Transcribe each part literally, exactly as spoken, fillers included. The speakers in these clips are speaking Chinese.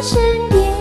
身边。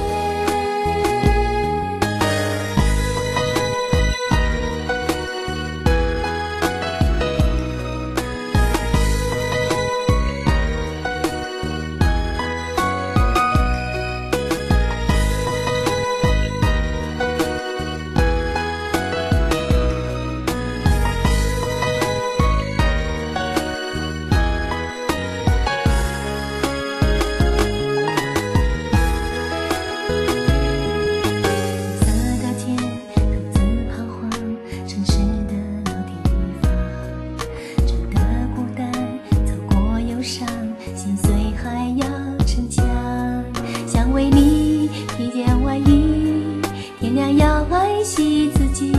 心碎还要逞强，想为你披件外衣，天亮要爱惜自己。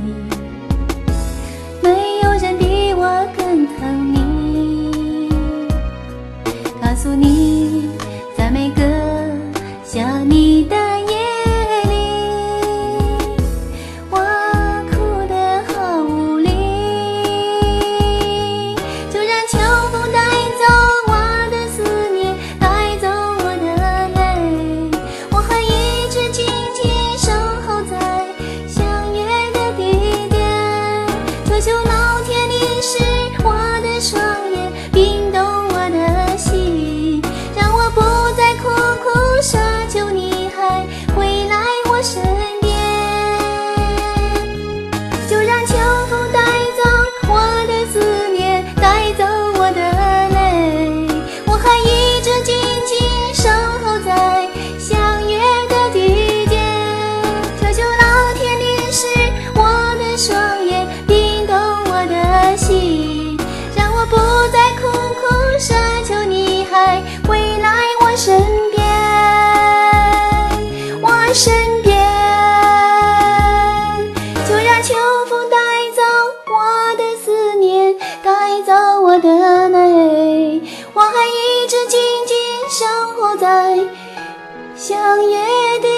没有人比我更疼你，告诉你，在每个想你的夜里，我哭得好无力。就让秋风带走求老天淋湿我的双眼，冰冻我的心，让我不再苦苦奢求你还回来我身边。就让秋风带走我的思念，带走我的泪，我还一直紧紧守候在相约的地点。求求老天淋湿我的双眼，让我不再苦苦奢求你还回来我身边，我身边。就让秋风带走我的思念，带走我的泪，我还一直紧紧守候在相约的